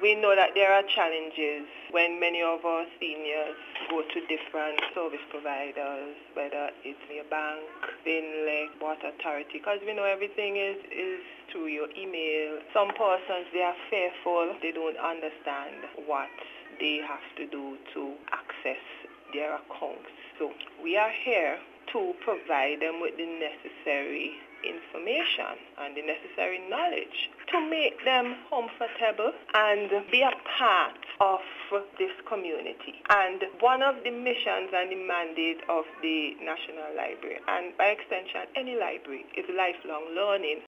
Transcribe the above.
We know that there are challenges when many of our seniors go to different service providers, whether it's your bank, Binlec, Water Authority, because we know everything is through your email. Some persons, they are fearful, they don't understand what they have to do to access their accounts. So we are here to provide them with the necessary information and the necessary knowledge to make them comfortable and be a part of this community. And one of the missions and the mandate of the National Library, and by extension any library, is lifelong learning.